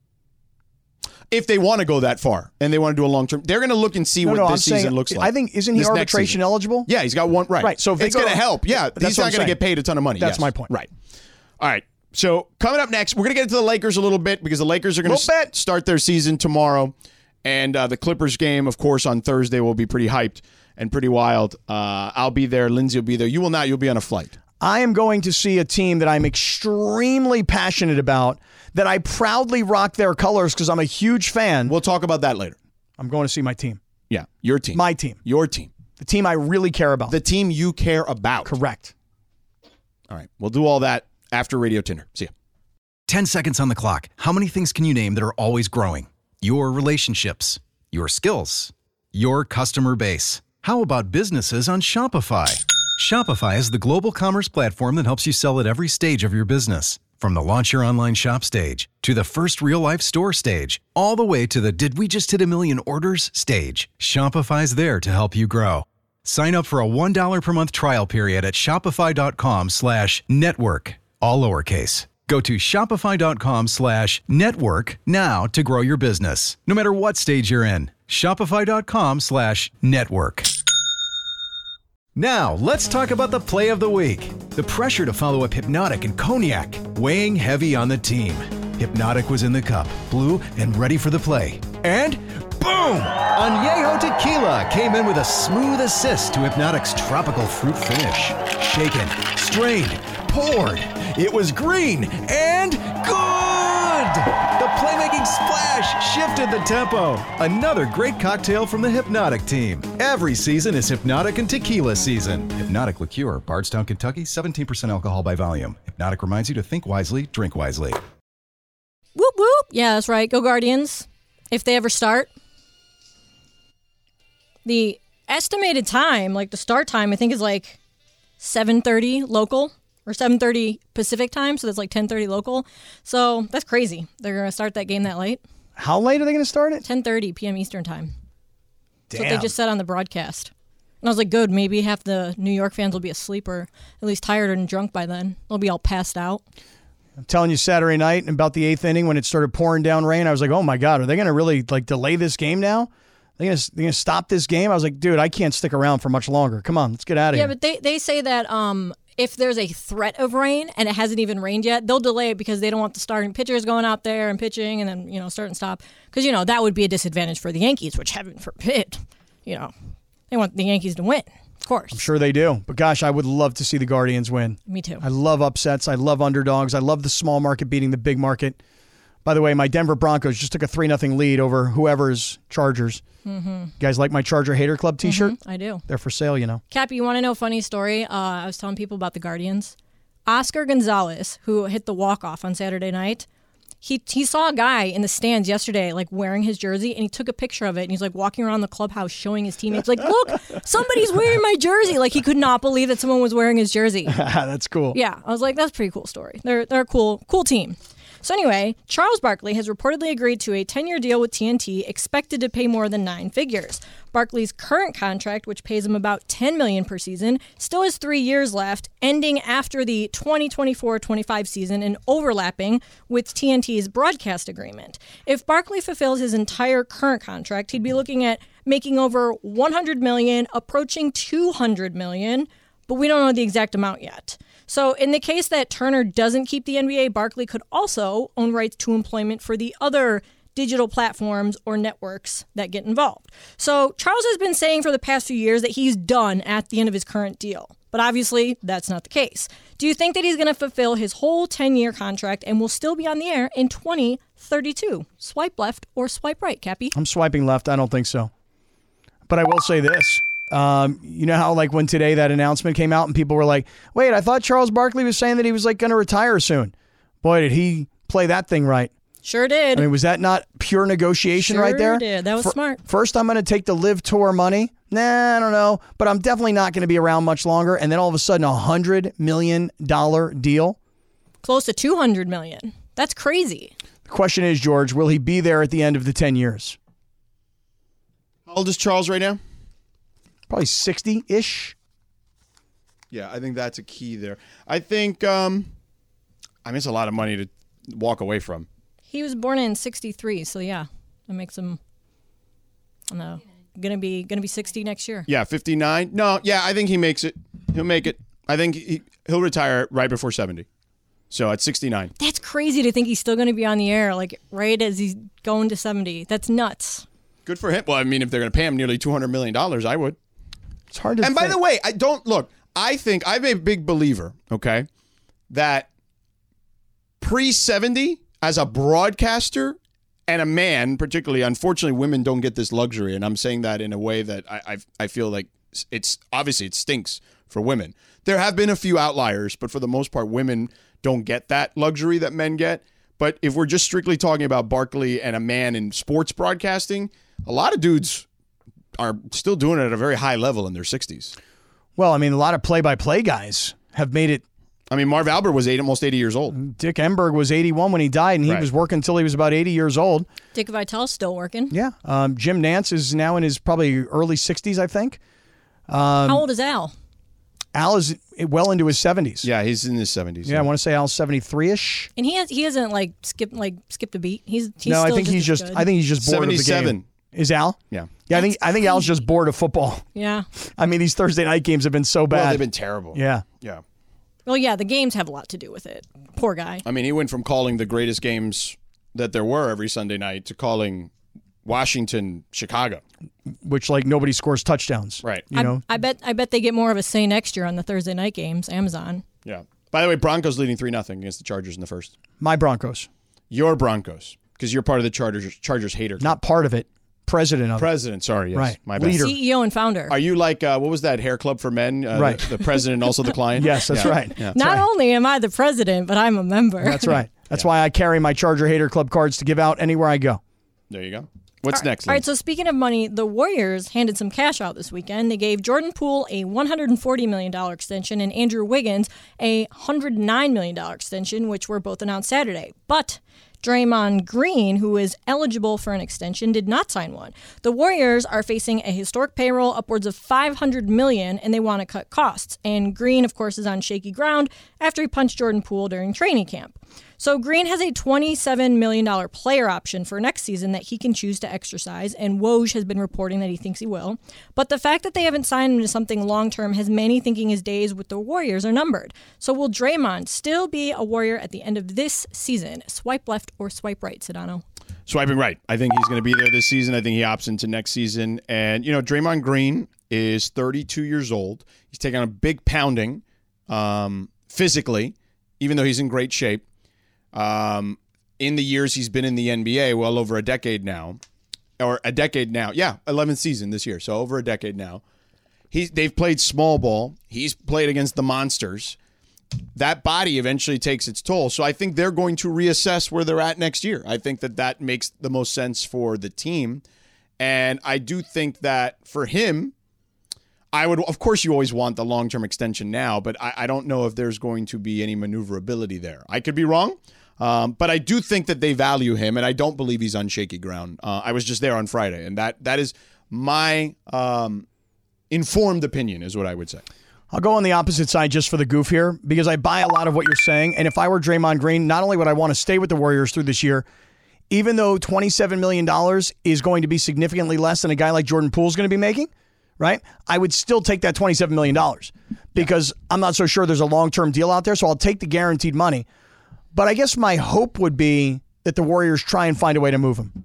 If they want to go that far and they want to do a long term, they're going to look and see no, what no, this I'm season saying, looks like. I think, isn't he This next arbitration season. eligible? Yeah, he's got one, right. Right. So if they it's go- going to help. Yeah, That's he's what not I'm going to saying. get paid a ton of money. That's Yes. my point. Right. All right. So coming up next, we're going to get into the Lakers a little bit because the Lakers are going Little to bit. start their season tomorrow. And uh, the Clippers game, of course, on Thursday will be pretty hyped and pretty wild. Uh, I'll be there. Lindsay will be there. You will not. You'll be on a flight. I am going to see a team that I'm extremely passionate about, that I proudly rock their colors because I'm a huge fan. We'll talk about that later. I'm going to see my team. Yeah, your team. My team. Your team. The team I really care about. The team you care about. Correct. All right. We'll do all that after Radio Tinder. See ya. ten seconds on the clock. How many things can you name that are always growing? Your relationships, your skills, your customer base. How about businesses on Shopify? Shopify is the global commerce platform that helps you sell at every stage of your business. From the launch your online shop stage to the first real life store stage, all the way to the did we just hit a million orders stage. Shopify's there to help you grow. Sign up for a one dollar per month trial period at shopify.com slash network, all lowercase. Go to shopify.com slash network now to grow your business, no matter what stage you're in. Shopify.com slash network. Now, let's talk about the play of the week. The pressure to follow up Hypnotic and Cognac, weighing heavy on the team. Hypnotic was in the cup, blue, and ready for the play. And boom! Añejo Tequila came in with a smooth assist to Hypnotic's tropical fruit finish. Shaken, strained, poured. It was green and good! The playmaking splash shifted the tempo. Another great cocktail from the Hypnotic team. Every season is Hypnotic and Tequila season. Hypnotic Liqueur, Bardstown, Kentucky, seventeen percent alcohol by volume. Hypnotic reminds you to think wisely, drink wisely. Whoop, whoop. Yeah, that's right. Go Guardians. If they ever start. The estimated time, like the start time, I think is like seven thirty local or seven thirty Pacific time. So that's like ten thirty local. So that's crazy. They're going to start that game that late. How late are they going to start it? ten thirty p.m. Eastern time. That's what Damn. they just said on the broadcast. And I was like, good, maybe half the New York fans will be asleep or at least tired and drunk by then. They'll be all passed out. I'm telling you, Saturday night, about the eighth inning when it started pouring down rain, I was like, oh my God, are they going to really like delay this game now? They're going to, they're going to stop this game? I was like, dude, I can't stick around for much longer. Come on, let's get out of Yeah, here. but they, they say that um, if there's a threat of rain and it hasn't even rained yet, they'll delay it because they don't want the starting pitchers going out there and pitching and then, you know, start and stop. Because, you know, that would be a disadvantage for the Yankees, which heaven forbid, you know, they want the Yankees to win, of course. I'm sure they do. But gosh, I would love to see the Guardians win. Me too. I love upsets. I love underdogs. I love the small market beating the big market. By the way, my Denver Broncos just took a three nothing lead over whoever's Chargers. Mm-hmm. You guys like my Charger Hater Club t-shirt? Mm-hmm, I do. They're for sale, you know. Cappy, you want to know a funny story? Uh, I was telling people about the Guardians. Oscar Gonzalez, who hit the walk-off on Saturday night, he he saw a guy in the stands yesterday, like, wearing his jersey, and he took a picture of it, and he's, like, walking around the clubhouse showing his teammates, like, look, somebody's wearing my jersey. Like, he could not believe that someone was wearing his jersey. That's cool. Yeah, I was like, that's a pretty cool story. They're, they're a cool, cool team. So anyway, Charles Barkley has reportedly agreed to a ten-year deal with T N T, expected to pay more than nine figures. Barkley's current contract, which pays him about ten million dollars per season, still has three years left, ending after the twenty twenty-four twenty-five season and overlapping with T N T's broadcast agreement. If Barkley fulfills his entire current contract, he'd be looking at making over one hundred million dollars, approaching two hundred million dollars, but we don't know the exact amount yet. So in the case that Turner doesn't keep the N B A, Barkley could also own rights to employment for the other digital platforms or networks that get involved. So Charles has been saying for the past few years that he's done at the end of his current deal. But obviously, that's not the case. Do you think that he's going to fulfill his whole ten-year contract and will still be on the air in twenty thirty-two? Swipe left or swipe right, Cappy? I'm swiping left. I don't think so. But I will say this. Um, you know how, like, when today that announcement came out and people were like, wait, I thought Charles Barkley was saying that he was, like, going to retire soon. Boy, did he play that thing right. Sure did. I mean, was that not pure negotiation sure right there? Sure did. That was For, smart. First, I'm going to take the Live Tour money. Nah, I don't know. But I'm definitely not going to be around much longer. And then all of a sudden, a one hundred million dollars deal. Close to two hundred million dollars. That's crazy. The question is, George, will he be there at the end of the ten years? How old is Charles right now? Probably sixty-ish. Yeah, I think that's a key there. I think, um, I mean, it's a lot of money to walk away from. He was born in sixty-three, so yeah, that makes him, I don't know, gonna be gonna be sixty next year. Yeah, fifty-nine. No, yeah, I think he makes it. He'll make it. I think he, he'll retire right before seventy. So at sixty-nine. That's crazy to think he's still gonna be on the air, like, right as he's going to seventy. That's nuts. Good for him. Well, I mean, if they're gonna pay him nearly two hundred million dollars, I would. It's hard to And think. by the way, I don't look, I think I'm a big believer, okay, that pre seventy as a broadcaster and a man, particularly, unfortunately, women don't get this luxury. And I'm saying that in a way that I I, I feel like it's obviously it stinks for women. There have been a few outliers, but for the most part, women don't get that luxury that men get. But if we're just strictly talking about Barkley and a man in sports broadcasting, a lot of dudes are still doing it at a very high level in their sixties. Well, I mean, a lot of play-by-play guys have made it. I mean, Marv Albert was eight, almost eighty years old. Dick Enberg was eighty-one when he died, and he Right. was working until he was about eighty years old. Dick Vitale's still working. Yeah. Um, Jim Nance is now in his probably early sixties, I think. Um, How old is Al? Al is well into his seventies. Yeah, he's in his seventies. Yeah, I want to say Al's seventy-three-ish. And he has he hasn't like skipped like skipped a beat. He's, he's No, still I think he's as just good. I think he's just bored of the seventy-seven. game. Is Al? Yeah. Yeah, I think I think Al's just bored of football. Yeah. I mean, these Thursday night games have been so bad. Well, they've been terrible. Yeah. Yeah. Well, yeah, the games have a lot to do with it. Poor guy. I mean, he went from calling the greatest games that there were every Sunday night to calling Washington, Chicago. Which, like, nobody scores touchdowns. Right. You I, know? I bet I bet they get more of a say next year on the Thursday night games. Amazon. Yeah. By the way, Broncos leading three nothing against the Chargers in the first. My Broncos. Your Broncos, because you're part of the Chargers Chargers hater. Not part of it. President of President, sorry. Yes. Right. My bad. Leader. C E O and founder. Are you like, uh, what was that, Hair Club for Men? Uh, Right. The, the president, also the client? Yes, that's Yeah. right. Yeah. Not right. only am I the president, but I'm a member. That's right. That's why I carry my Charger Hater Club cards to give out anywhere I go. There you go. What's next, All right, Liz? so speaking of money, the Warriors handed some cash out this weekend. They gave Jordan Poole a one hundred forty million dollars extension and Andrew Wiggins a one hundred nine million dollars extension, which were both announced Saturday. But Draymond Green, who is eligible for an extension, did not sign one. The Warriors are facing a historic payroll upwards of five hundred million dollars, and they want to cut costs. And Green, of course, is on shaky ground after he punched Jordan Poole during training camp. So Green has a twenty-seven million dollars player option for next season that he can choose to exercise, and Woj has been reporting that he thinks he will. But the fact that they haven't signed him to something long-term has many thinking his days with the Warriors are numbered. So will Draymond still be a Warrior at the end of this season? Swipe left or swipe right, Sedano? Swiping right. I think he's going to be there this season. I think he opts into next season. And, you know, Draymond Green is thirty-two years old. He's taking on a big pounding um, physically, even though he's in great shape. Um, in the years he's been in the N B A, well over a decade now, or a decade now. Yeah, eleventh season this year, so over a decade now. He, they've played small ball. He's played against the monsters. That body eventually takes its toll. So I think they're going to reassess where they're at next year. I think that that makes the most sense for the team. And I do think that for him, I would, of course, you always want the long-term extension now, but I, I don't know if there's going to be any maneuverability there. I could be wrong, um, but I do think that they value him, and I don't believe he's on shaky ground. Uh, I was just there on Friday, and that that is my um, informed opinion, is what I would say. I'll go on the opposite side just for the goof here, because I buy a lot of what you're saying. And if I were Draymond Green, not only would I want to stay with the Warriors through this year, even though twenty-seven million dollars is going to be significantly less than a guy like Jordan Poole is going to be making, right? I would still take that twenty-seven million dollars because I'm not so sure there's a long-term deal out there, so I'll take the guaranteed money. But I guess my hope would be that the Warriors try and find a way to move him.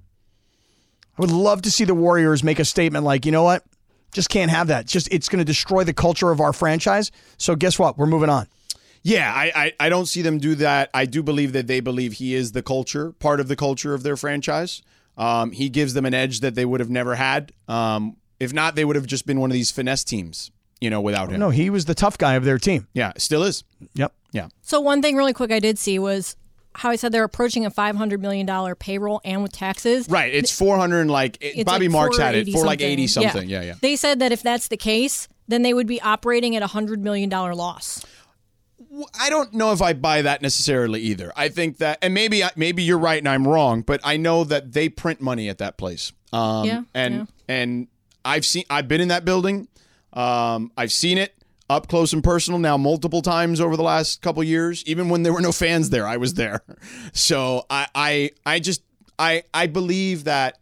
I would love to see the Warriors make a statement like, you know what? Just can't have that. Just it's going to destroy the culture of our franchise. So guess what? We're moving on. Yeah, I, I, I don't see them do that. I do believe that they believe he is the culture, part of the culture of their franchise. Um, he gives them an edge that they would have never had. Um, if not, they would have just been one of these finesse teams, you know, without him. No, he was the tough guy of their team. Yeah, still is. Yep. Yeah. So one thing really quick I did see was how I said they're approaching a five hundred million dollars payroll and with taxes. Right. It's four hundred and like, It's Bobby like Marks had it for like something. eighty something. Yeah. yeah, yeah. They said that if that's the case, then they would be operating at a one hundred million dollars loss. I don't know if I buy that necessarily either. I think that, and maybe maybe you're right and I'm wrong, but I know that they print money at that place. Um, Yeah, and yeah. and I've seen, I've been in that building. Um, I've seen it up close and personal now multiple times over the last couple years. Even when there were no fans there, I was there. So I I I just I I believe that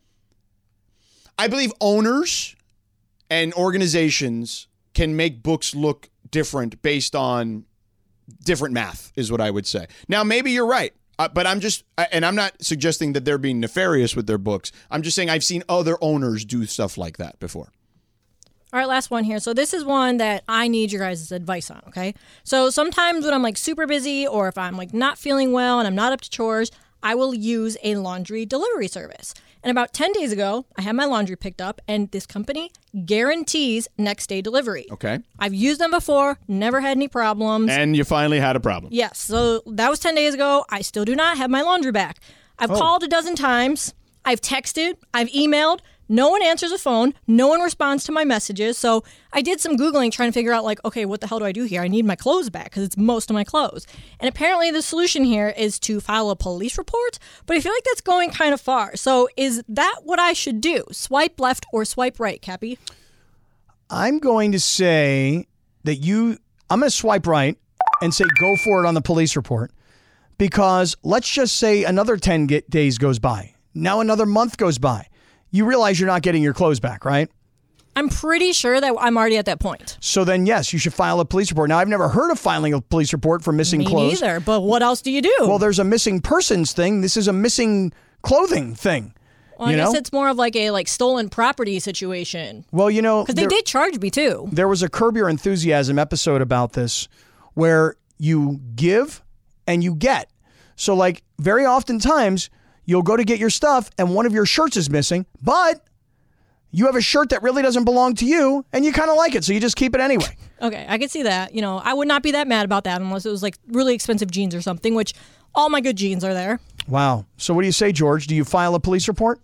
I believe owners and organizations can make books look different based on different math, is what I would say. Now, maybe you're right, uh, but I'm just, and I'm not suggesting that they're being nefarious with their books. I'm just saying I've seen other owners do stuff like that before. All right, last one here. So this is one that I need your guys' advice on, okay? So sometimes when I'm like super busy or if I'm like not feeling well and I'm not up to chores, I will use a laundry delivery service. And about ten days ago, I had my laundry picked up and this company guarantees next day delivery. Okay. I've used them before, never had any problems. And you finally had a problem. Yes, so that was ten days ago. I still do not have my laundry back. I've oh. called a dozen times. I've texted. I've emailed. No one answers the phone. No one responds to my messages. So I did some Googling trying to figure out, like, okay, what the hell do I do here? I need my clothes back because it's most of my clothes. And apparently the solution here is to file a police report. But I feel like that's going kind of far. So is that what I should do? Swipe left or swipe right, Cappy? I'm going to say that you, I'm going to swipe right and say go for it on the police report. Because let's just say another ten days goes by. Now another month goes by. You realize you're not getting your clothes back, right? I'm pretty sure that I'm already at that point. So then, yes, you should file a police report. Now, I've never heard of filing a police report for missing Me clothes. neither, but what else do you do? Well, there's a missing persons thing. This is a missing clothing thing. Well, I you guess know? it's more of like a like stolen property situation. Well, you know, because they there, did charge me too. There was a Curb Your Enthusiasm episode about this where you give and you get. So, like, very oftentimes, you'll go to get your stuff and one of your shirts is missing, but you have a shirt that really doesn't belong to you and you kind of like it, so you just keep it anyway. Okay, I can see that. You know, I would not be that mad about that unless it was like really expensive jeans or something, which all my good jeans are there. Wow. So what do you say, George? Do you file a police report?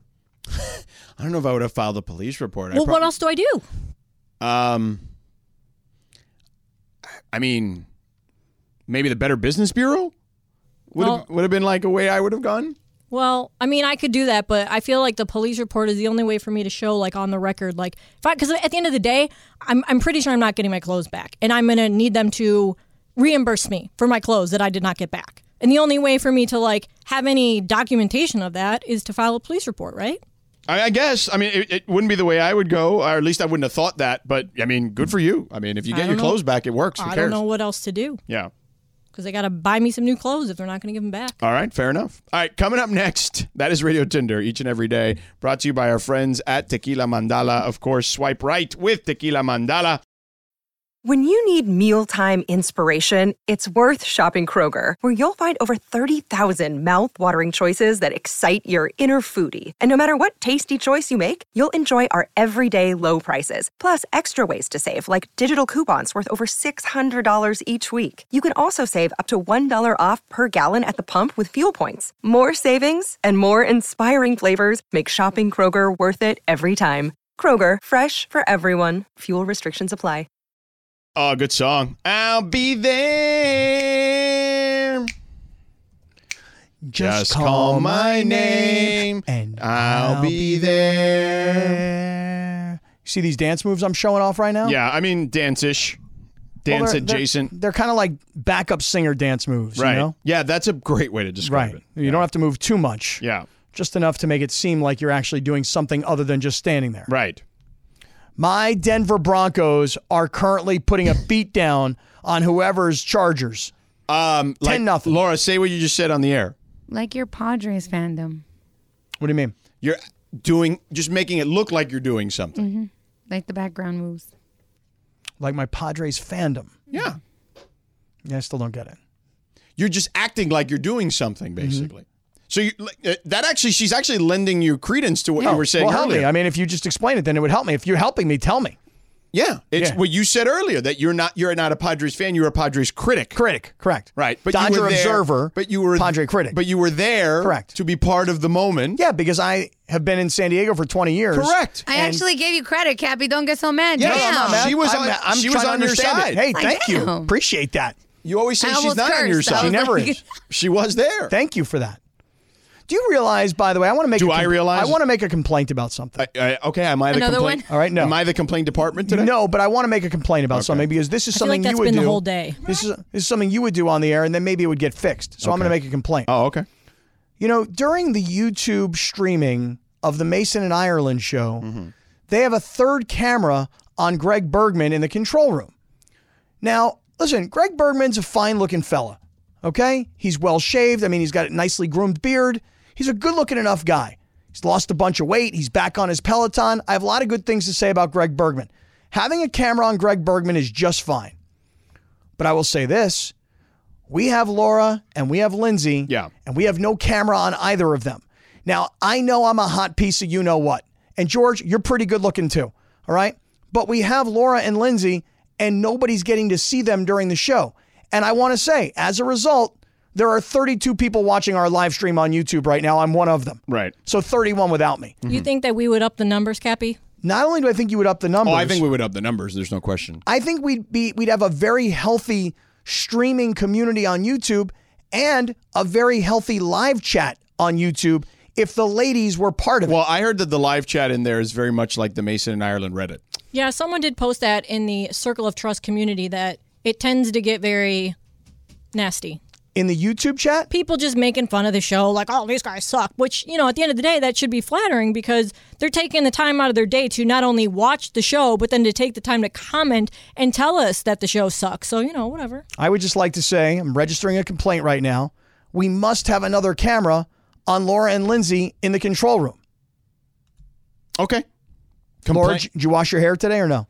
I don't know if I would have filed a police report. Well, I prob- what else do I do? Um, I mean, maybe the Better Business Bureau would Well- have would have been like a way I would have gone. Well, I mean, I could do that, but I feel like the police report is the only way for me to show, like, on the record, like, because at the end of the day, I'm I'm pretty sure I'm not getting my clothes back, and I'm gonna need them to reimburse me for my clothes that I did not get back. And the only way for me to like have any documentation of that is to file a police report, right? I, I guess. I mean, it, it wouldn't be the way I would go, or at least I wouldn't have thought that. But I mean, good for you. I mean, if you I get don't your know. clothes back, it works. Who I cares? don't know what else to do Yeah. because they got to buy me some new clothes if they're not going to give them back. All right, fair enough. All right, coming up next, that is Radio Tinder each and every day, brought to you by our friends at Tequila Mandala. Of course, swipe right with Tequila Mandala. When you need mealtime inspiration, it's worth shopping Kroger, where you'll find over thirty thousand mouth-watering choices that excite your inner foodie. And no matter what tasty choice you make, you'll enjoy our everyday low prices, plus extra ways to save, like digital coupons worth over six hundred dollars each week. You can also save up to one dollar off per gallon at the pump with fuel points. More savings and more inspiring flavors make shopping Kroger worth it every time. Kroger, fresh for everyone. Fuel restrictions apply. Oh, good song. I'll be there. Just, Just call my name and I'll, I'll be there. there. See these dance moves I'm showing off right now? Yeah, I mean dance-ish. Dance well, they're, adjacent. They're, they're kind of like backup singer dance moves, right. you know? Yeah, that's a great way to describe right. it. You yeah. don't have to move too much. Yeah. Just enough to make it seem like you're actually doing something other than just standing there. Right. My Denver Broncos are currently putting a beat down on whoever's Chargers. Um, like, ten nothing. Laura, say what you just said on the air. Like your Padres fandom. What do you mean? You're doing, just making it look like you're doing something. Mm-hmm. Like the background moves. Like my Padres fandom. Yeah. Yeah, I still don't get it. You're just acting like you're doing something, basically. Mm-hmm. So you, uh, that actually, she's actually lending you credence to what oh, you were saying well, help earlier. me. I mean, if you just explain it, then it would help me. If you're helping me, tell me. Yeah, it's yeah. what you said earlier, that you're not you're not a Padres fan, you're a Padres critic. Critic, correct. Right. But Dodger you were there, observer, but you were Padre critic. But you were there correct. to be part of the moment. Yeah, because I have been in San Diego for twenty years. Correct. I actually gave you credit, Cappy. Don't get so mad. Yeah, Damn. no, I'm not mad. She was I'm, on, I'm she was on your side. It. Hey, like, thank damn. you. Appreciate that. You always say I she's not cursed. on your side. She never like, is. She was there. Thank you for that. Do you realize, by the way, I want to make Do a I realize? I want to make a complaint about something. I, I, okay, am I the Another complaint? one? All right, no. Am I the complaint department today? No, but I want to make a complaint about Okay. something because this is I feel something like that's you would been do. the whole day. This is this is something you would do on the air, and then maybe it would get fixed. So I'm Okay. going to make a complaint. Oh, okay. You know, during the YouTube streaming of the Mason and Ireland show, mm-hmm. they have a third camera on Greg Bergman in the control room. Now, listen, Greg Bergman's a fine-looking fella, okay? He's well-shaved. I mean, he's got a nicely groomed beard. He's a good-looking enough guy. He's lost a bunch of weight. He's back on his Peloton. I have a lot of good things to say about Greg Bergman. Having a camera on Greg Bergman is just fine. But I will say this. We have Laura and we have Lindsay. Yeah. And we have no camera on either of them. Now, I know I'm a hot piece of you-know-what. And George, you're pretty good-looking too. All right? But we have Laura and Lindsay, and nobody's getting to see them during the show. And I want to say, as a result, there are thirty-two people watching our live stream on YouTube right now. I'm one of them. Right. So thirty-one without me. You think that we would up the numbers, Cappy? Not only do I think you would up the numbers. Oh, I think we would up the numbers. There's no question. I think we'd be we'd have a very healthy streaming community on YouTube and a very healthy live chat on YouTube if the ladies were part of it. Well, I heard that the live chat in there is very much like the Mason and Ireland Reddit. Yeah, someone did post that in the Circle of Trust community that it tends to get very nasty. In the YouTube chat? People just making fun of the show, like, oh, these guys suck. Which, you know, at the end of the day, that should be flattering because they're taking the time out of their day to not only watch the show, but then to take the time to comment and tell us that the show sucks. So, you know, whatever. I would just like to say, I'm registering a complaint right now. We must have another camera on Laura and Lindsay in the control room. Okay. Laura, did you wash your hair today or no?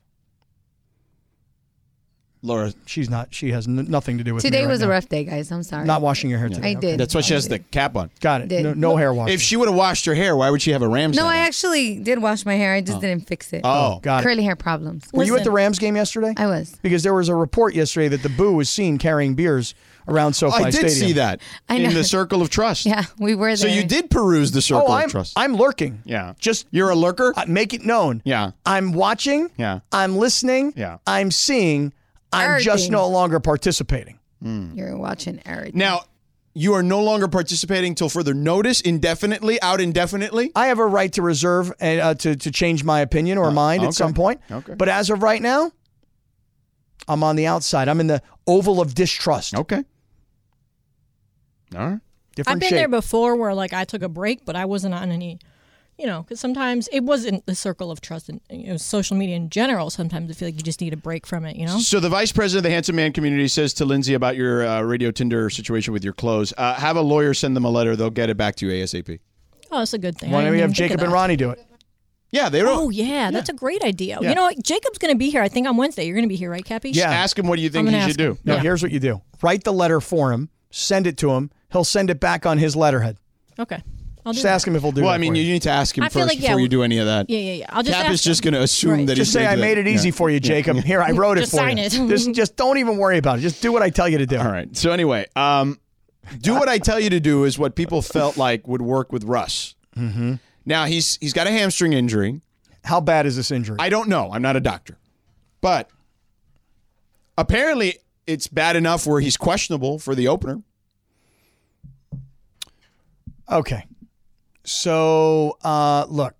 Laura, she's not. She has n- nothing to do with Today me right was now. a rough day, guys. I'm sorry. Not washing your hair today. I okay. did. That's why she I has did. the cap on. Got it. Did. No, no hair washing. If she would have washed her hair, why would she have a Rams No, hat I on? actually did wash my hair. I just didn't fix it. Oh, got it. Curly hair problems. Were you at Listen. the Rams game yesterday? I was. Because there was a report yesterday that the Boo was seen carrying beers around SoFi I did Stadium. see that I in know. the Circle of Trust. Yeah, we were there. So you did peruse the Circle Oh, I'm, of Trust. I'm lurking. Yeah. Just You're a lurker? uh, make it known. Yeah. I'm watching. Yeah. I'm listening. Yeah. I'm seeing. I'm just Everything. no longer participating. You're watching everything. Now, you are no longer participating till further notice, indefinitely, out indefinitely? I have a right to reserve and uh, to to change my opinion or mind okay. at some point. Okay. But as of right now, I'm on the outside. I'm in the oval of distrust. Okay. All right. Different I've been shape. there before where, like, I took a break, but I wasn't on any, you know, because sometimes it wasn't the Circle of Trust and it was social media in general. Sometimes I feel like you just need a break from it, you know? So the vice president of the Handsome Man community says to Lindsay about your uh, Radio Tinder situation with your clothes, uh, have a lawyer send them a letter. They'll get it back to you ASAP. Oh, that's a good thing. Why I don't we didn't have even think Jacob of and that. Ronnie do it? Yeah, they don't. Oh, yeah, that's a great idea. You know what? Jacob's going to be here, I think, on Wednesday. You're going to be here, right, Cappy? Yeah. Ask him what do you think he should do. No, Yeah. here's what you do. Write the letter for him, send it to him. He'll send it back on his letterhead. Okay. I'll do Just that. ask him if he'll do Well, that I mean, for you you. need to ask him I feel first like, yeah, before you do any of that. Yeah, yeah, yeah. I'll just Cap ask is just him. going to assume Right. that Just he's say, gonna I do made that. it easy Yeah. for you, Jacob. Here, I wrote it Just for sign you. it. Just, just don't even worry about it. Just do what I tell you to do. All right. So anyway, um, do what I tell you to do is what people felt like would work with Russ. Mm-hmm. Now, he's he's got a hamstring injury. How bad is this injury? I don't know. I'm not a doctor. But apparently it's bad enough where he's questionable for the opener. Okay. So, uh, look,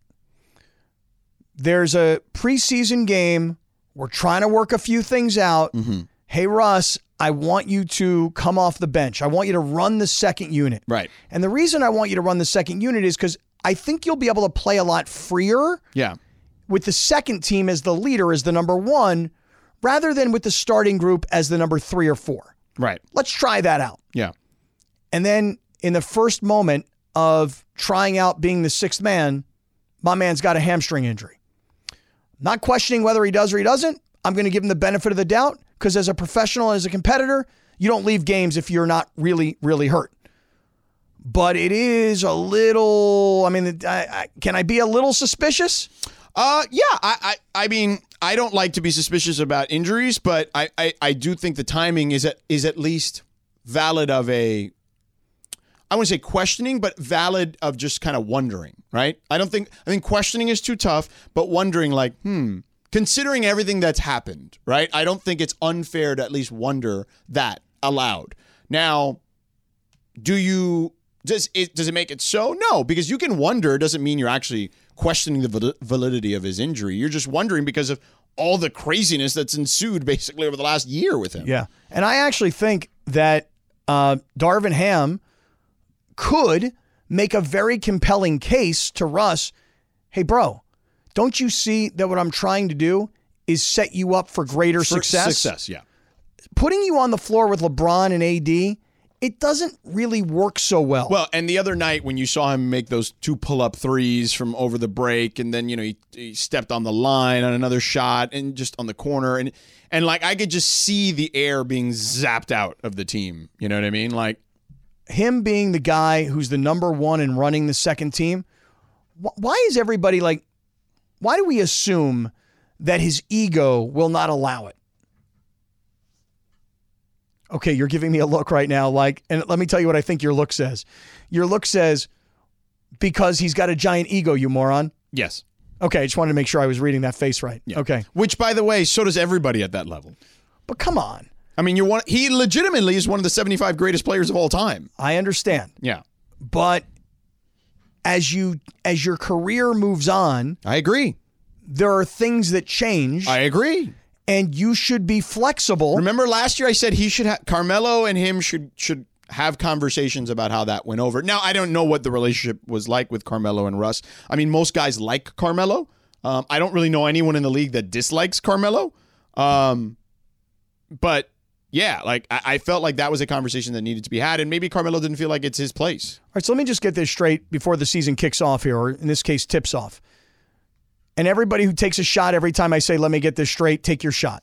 there's a preseason game. We're trying to work a few things out. Mm-hmm. Hey, Russ, I want you to come off the bench. I want you to run the second unit. Right. And the reason I want you to run the second unit is because I think you'll be able to play a lot freer Yeah. with the second team as the leader, as the number one, rather than with the starting group as the number three or four. Right. Let's try that out. Yeah. And then in the first moment of trying out being the sixth man, my man's got a hamstring injury. Not questioning whether he does or he doesn't. I'm going to give him the benefit of the doubt because as a professional and as a competitor, you don't leave games if you're not really, really hurt. But it is a little, I mean, I, I, can I be a little suspicious? Uh, yeah. I, I, I mean, I don't like to be suspicious about injuries, but I, I, I do think the timing is at, is at least valid of a, I wouldn't say questioning, but valid of just kind of wondering, right? I don't think, I think questioning is too tough, but wondering like, hmm, considering everything that's happened, right? I don't think it's unfair to at least wonder that aloud. Now, do you, does it, does it make it so? No, because you can wonder doesn't mean you're actually questioning the val- validity of his injury. You're just wondering because of all the craziness that's ensued basically over the last year with him. Yeah. And I actually think that uh, Darvin Ham could make a very compelling case to Russ. Hey, bro, don't you see that what I'm trying to do is set you up for greater For success? Success, yeah. Putting you on the floor with LeBron and A D, it doesn't really work so well. Well, and the other night when you saw him make those two pull-up threes from over the break, and then, you know, he, he stepped on the line on another shot and just on the corner, and and like I could just see the air being zapped out of the team. You know what I mean? Like him being the guy who's the number one and running the second team, wh- why is everybody like, why do we assume that his ego will not allow it? Okay, you're giving me a look right now, like, and let me tell you what I think your look says. Your look says, because he's got a giant ego, you moron. yes. Okay, I just wanted to make sure I was reading that face right. Yeah. Okay. Which, by the way, so does everybody at that level. But come on. I mean, you're one. He legitimately is one of the seventy-five greatest players of all time. I understand. Yeah, But as you as your career moves on, I agree. there are things that change, I agree. and you should be flexible. Remember last year I said he should have Carmelo and him should should have conversations about how that went over. Now I don't know what the relationship was like with Carmelo and Russ. I mean, most guys like Carmelo. Um, I don't really know anyone in the league that dislikes Carmelo. Um, but yeah, like I, I felt like that was a conversation that needed to be had, and maybe Carmelo didn't feel like it's his place. All right, so let me just get this straight before the season kicks off here, or in this case, tips off. And everybody who takes a shot every time I say, let me get this straight, take your shot.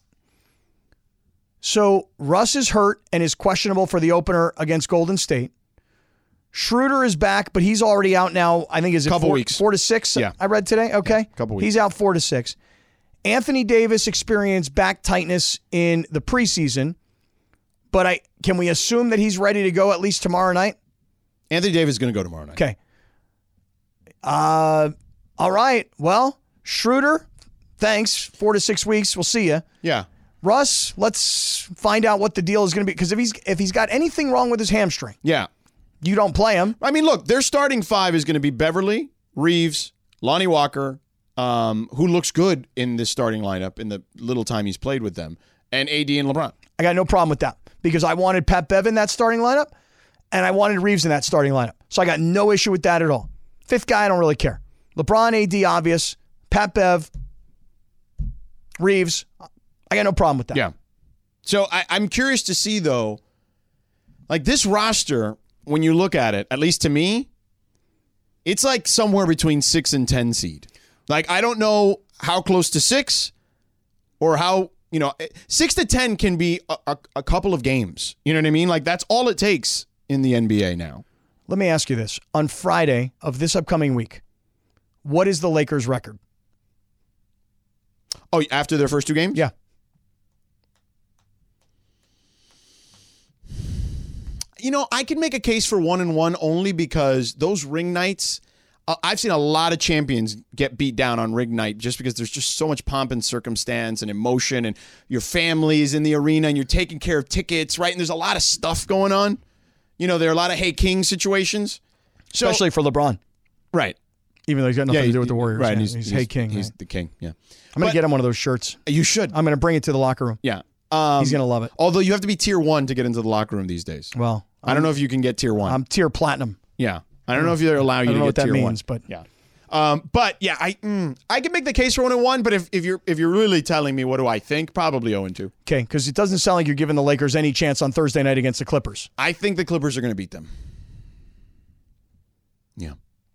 So Russ is hurt and is questionable for the opener against Golden State. Schroeder is back, but he's already out now. I think is it Couple four, weeks. four to six? Yeah. I read today. Okay. Yeah, couple weeks. He's out four to six. Anthony Davis experienced back tightness in the preseason, but I can we assume that he's ready to go at least tomorrow night? Anthony Davis is going to go tomorrow night. Okay. Uh, all right. Well, Schroeder, thanks. Four to six weeks. We'll see you. Yeah. Russ, let's find out what the deal is going to be. Because if he's if he's got anything wrong with his hamstring, Yeah. you don't play him. I mean, look, their starting five is going to be Beverly, Reeves, Lonnie Walker, um, who looks good in this starting lineup in the little time he's played with them, and A D and LeBron. I got no problem with that because I wanted Pat Bev in that starting lineup, and I wanted Reeves in that starting lineup. So I got no issue with that at all. Fifth guy, I don't really care. LeBron, A D, obvious. Pat Bev, Reeves. I got no problem with that. Yeah. So I, I'm curious to see, though, like this roster, when you look at it, at least to me, it's like somewhere between six and ten seed. Like, I don't know how close to six or how, you know, six to ten can be a, a, a couple of games. You know what I mean? Like, that's all it takes in the N B A now. Let me ask you this. On Friday of this upcoming week, what is the Lakers' record? Oh, after their first two games? Yeah. You know, I can make a case for one and one only because those ring nights, uh, I've seen a lot of champions get beat down on ring night just because there's just so much pomp and circumstance and emotion, and your family is in the arena and you're taking care of tickets, right? And there's a lot of stuff going on. You know, there are a lot of Hey King situations. So, especially for LeBron. Right. Even though he's got nothing yeah, to do with the Warriors. Right. Yeah, He's, he's, he's Hey King. He's right? the king, yeah. I'm going to get him one of those shirts. You should. I'm going to bring it to the locker room. Yeah. Um, He's going to love it. Although you have to be tier one to get into the locker room these days. Well, I don't know if you can get tier one. I'm tier platinum. Yeah. I don't know if they're allowing you I don't to know get what that tier means, one. but yeah. Um, but yeah, I mm, I can make the case for one and one. But if, if you're if you're really telling me what do I think, probably zero and two. Okay, because it doesn't sound like you're giving the Lakers any chance on Thursday night against the Clippers. I think the Clippers are going to beat them. Yeah.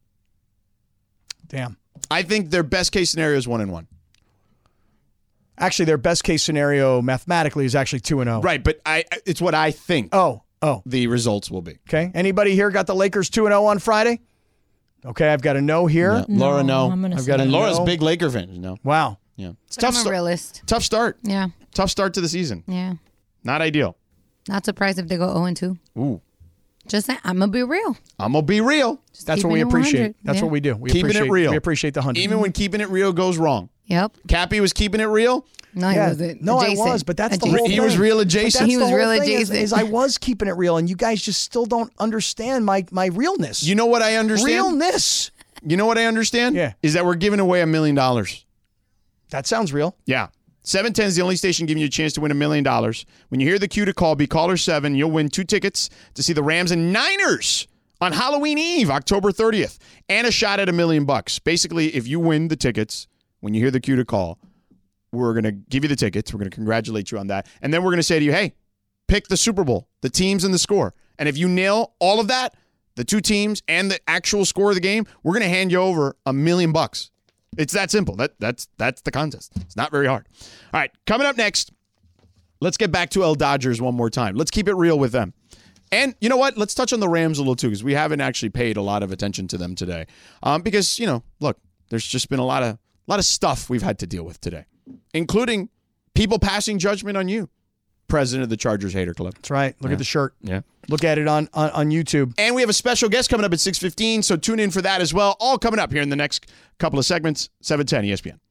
Damn. I think their best case scenario is one and one. Actually, their best case scenario mathematically is actually two and zero. Right, but I it's what I think. Oh, oh. The results will be. Okay. Anybody here got the Lakers two and zero on Friday? Okay, I've got a no here. Yeah. No, Laura, no. I'm gonna I've got a and Laura's no. a big Laker fan. You know. Wow. Yeah. It's But tough. I'm a Start, realist. tough start. Yeah. Tough start to the season. Yeah. Not ideal. Not surprised if they go zero and two. Ooh. Just saying, I'm going to be real. I'm gonna be real. Just That's what keeping we it appreciate. one hundred. That's Yeah. what we do. We Keeping it appreciate, real. We appreciate the hundred. Even when keeping it real goes wrong. Yep. Cappy was keeping it real. No, he Yeah. wasn't. No, Adjacent. I was, but that's the Adjacent. whole He thing. was real But adjacent. that's He the was whole real thing is- adjacent. Is, I was keeping it real, and you guys just still don't understand my my realness. You know what I understand? Realness. You know what I understand? Yeah. Is that we're giving away a million dollars. That sounds real. Yeah. seven ten is the only station giving you a chance to win a million dollars. When you hear the cue to call, be caller seven. You'll win two tickets to see the Rams and Niners on Halloween Eve, October thirtieth, and a shot at a million bucks. Basically, if you win the tickets, when you hear the cue to call, we're going to give you the tickets. We're going to congratulate you on that. And then we're going to say to you, hey, pick the Super Bowl, the teams and the score. And if you nail all of that, the two teams and the actual score of the game, we're going to hand you over a million bucks. It's that simple. That that's that's the contest. It's not very hard. All right, coming up next, let's get back to El Dodgers one more time. Let's keep it real with them. And you know what? Let's touch on the Rams a little too, because we haven't actually paid a lot of attention to them today. Um, because, you know, look, there's just been a lot of a lot of stuff we've had to deal with today, including people passing judgment on you, president of the Chargers Hater Club. That's right. Look Yeah. at the shirt. Yeah. Look at it on, on, on YouTube. And we have a special guest coming up at six fifteen, so tune in for that as well. All coming up here in the next couple of segments, seven ten E S P N.